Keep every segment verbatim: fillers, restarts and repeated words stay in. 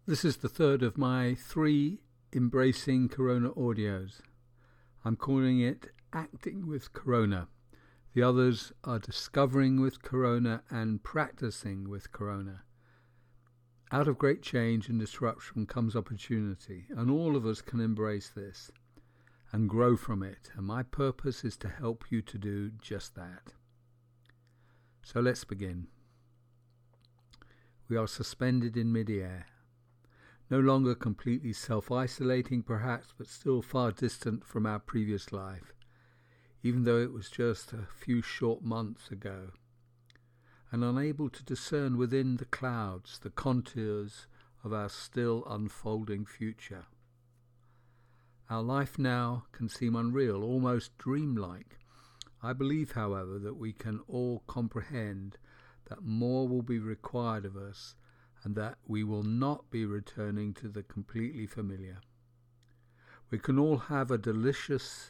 This is the third of my three Embracing Corona audios. I'm calling it Acting with Corona. The others are Discovering with Corona and Practicing with Corona. Out of great change and disruption comes opportunity, and all of us can embrace this and grow from it. And my purpose is to help you to do just that. So let's begin. We are suspended in midair. No longer completely self-isolating perhaps, but still far distant from our previous life, even though it was just a few short months ago, and unable to discern within the clouds the contours of our still unfolding future. Our life now can seem unreal, almost dreamlike. I believe, however, that we can all comprehend that more will be required of us, and that we will not be returning to the completely familiar. We can all have a delicious,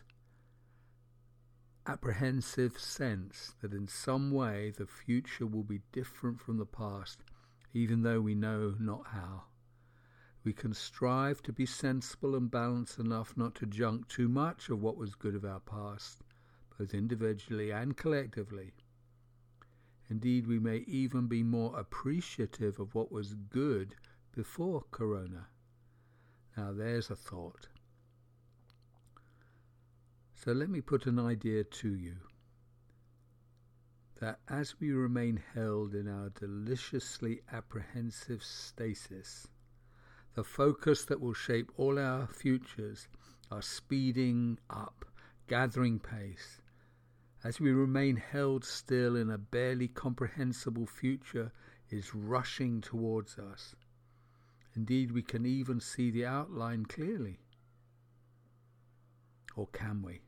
apprehensive sense that in some way the future will be different from the past, even though we know not how. We can strive to be sensible and balanced enough not to junk too much of what was good of our past, both individually and collectively. Indeed, we may even be more appreciative of what was good before Corona. Now there's a thought. So let me put an idea to you, that as we remain held in our deliciously apprehensive stasis, the focus that will shape all our futures are speeding up, gathering pace. As we remain held still in a barely comprehensible future is rushing towards us. Indeed, we can even see the outline clearly. Or can we?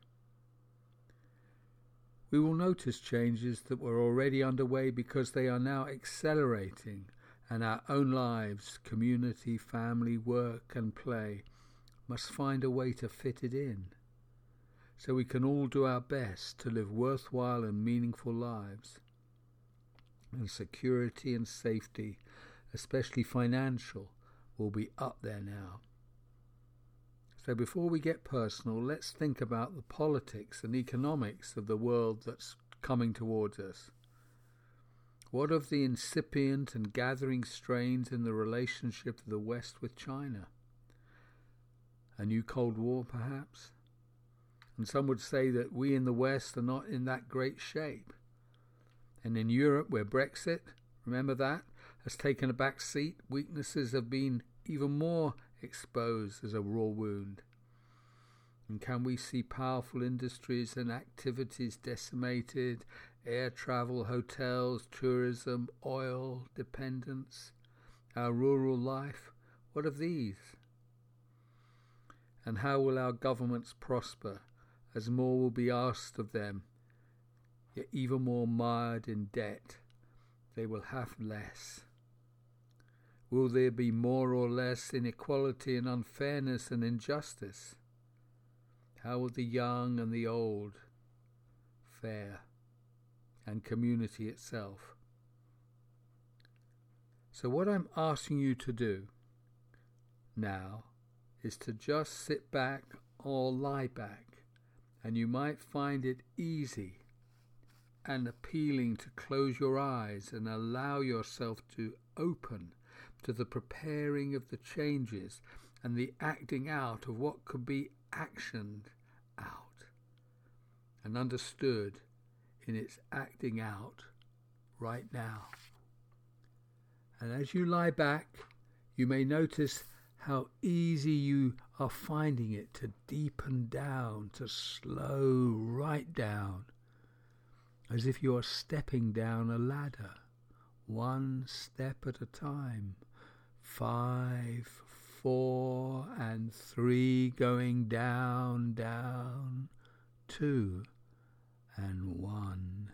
We will notice changes that were already underway because they are now accelerating, and our own lives, community, family, work and play must find a way to fit it in, so we can all do our best to live worthwhile and meaningful lives. And security and safety, especially financial, will be up there now. So before we get personal, let's think about the politics and economics of the world that's coming towards us. What of the incipient and gathering strains in the relationship of the West with China? A new Cold War, perhaps? And some would say that we in the West are not in that great shape. And in Europe, where Brexit, remember that, has taken a back seat, weaknesses have been even more exposed as a raw wound. And can we see powerful industries and activities decimated, air travel, hotels, tourism, oil dependence, our rural life? What of these? And how will our governments prosper, as more will be asked of them, yet even more mired in debt? They will have less. Will there be more or less inequality and unfairness and injustice? How will the young and the old fare, and community itself? So what I'm asking you to do now is to just sit back or lie back, and you might find it easy and appealing to close your eyes and allow yourself to open to the preparing of the changes and the acting out of what could be actioned out and understood in its acting out right now. And as you lie back, you may notice how easy you are finding it to deepen down, to slow right down, as if you are stepping down a ladder, one step at a time. Five, four, and three, going down, down, two, and one.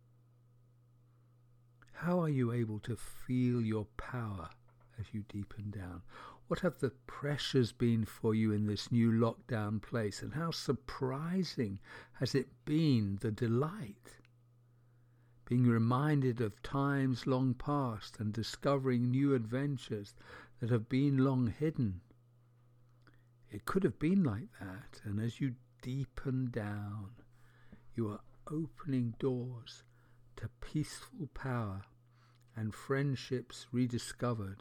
How are you able to feel your power as you deepen down? What have the pressures been for you in this new lockdown place, and how surprising has it been, the delight? Being reminded of times long past and discovering new adventures, that have been long hidden. It could have been like that, and as you deepen down, you are opening doors to peaceful power and friendships rediscovered.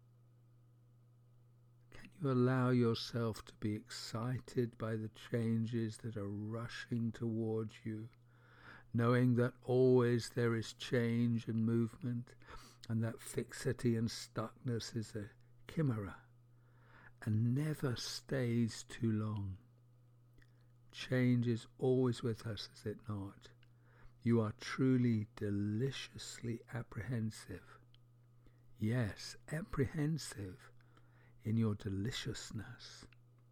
Can you allow yourself to be excited by the changes that are rushing towards you, knowing that always there is change and movement, and that fixity and stuckness is a chimera and never stays too long? Change is always with us, is it not? You are truly deliciously apprehensive. Yes, apprehensive in your deliciousness.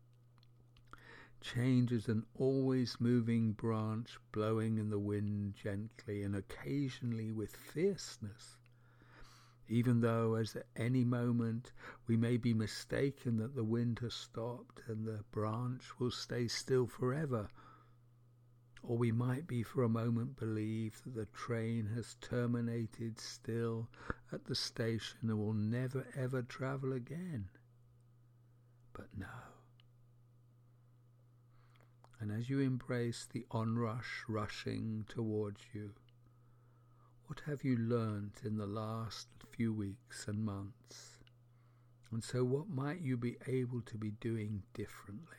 Change is an always moving branch blowing in the wind gently and occasionally with fierceness, even though as at any moment we may be mistaken that the wind has stopped and the branch will stay still forever, or we might be for a moment believe that the train has terminated still at the station and will never ever travel again. But no. And as you embrace the onrush rushing towards you, what have you learnt in the last few weeks and months? And so what might you be able to be doing differently?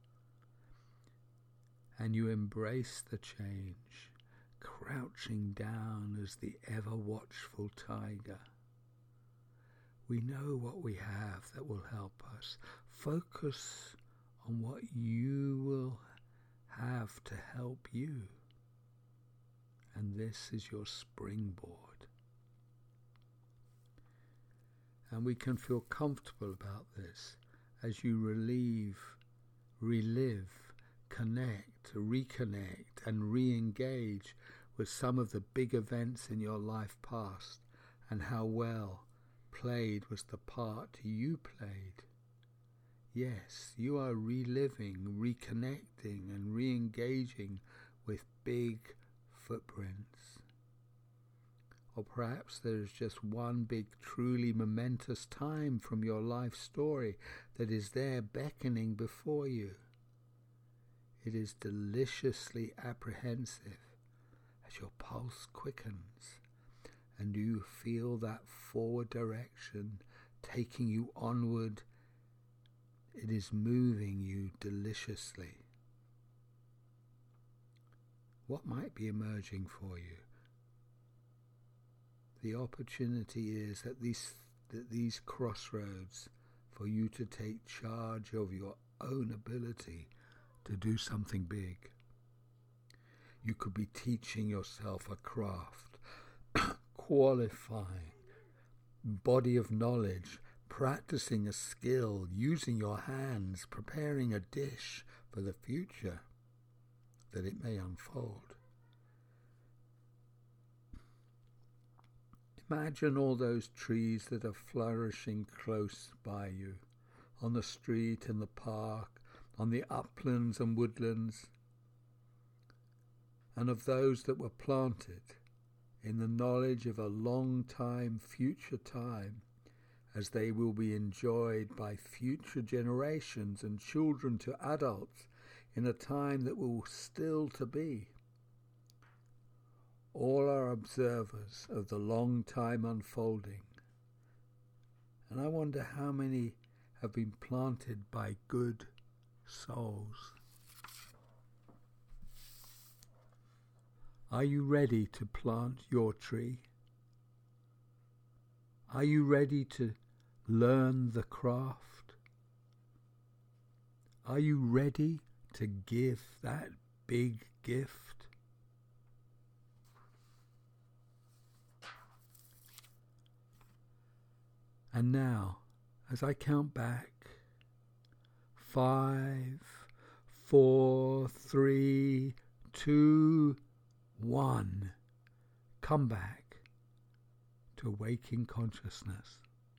And you embrace the change, crouching down as the ever-watchful tiger. We know what we have that will help us. Focus on what you will have to help you. And this is your springboard. And we can feel comfortable about this as you relieve, relive, connect, reconnect and re-engage with some of the big events in your life past and how well played was the part you played. Yes, you are reliving, reconnecting and re-engaging with big footprints. Or perhaps there is just one big truly momentous time from your life story that is there beckoning before you. It is deliciously apprehensive as your pulse quickens and you feel that forward direction taking you onward. It is moving you deliciously. What might be emerging for you? The opportunity is at these, at these crossroads for you to take charge of your own ability to do something big. You could be teaching yourself a craft, qualifying, body of knowledge, practicing a skill, using your hands, preparing a dish for the future that it may unfold. Imagine all those trees that are flourishing close by you, on the street, in the park, on the uplands and woodlands, and of those that were planted in the knowledge of a long time, future time, as they will be enjoyed by future generations and children to adults in a time that will still to be. All are observers of the long time unfolding, and I wonder how many have been planted by good souls. Are you ready to plant your tree? Are you ready to learn the craft? Are you ready to give that big gift? And now, as I count back, five, four, three, two, one, come back to waking consciousness.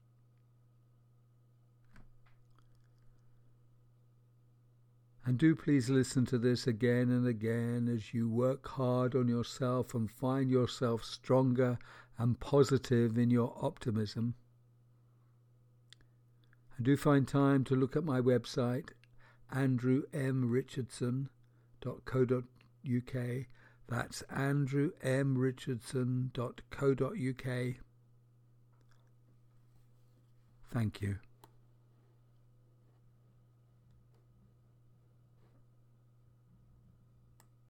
And do please listen to this again and again as you work hard on yourself and find yourself stronger and positive in your optimism. And do find time to look at my website, andrew m richardson dot co dot uk. That's andrew m richardson dot co dot uk. Thank you.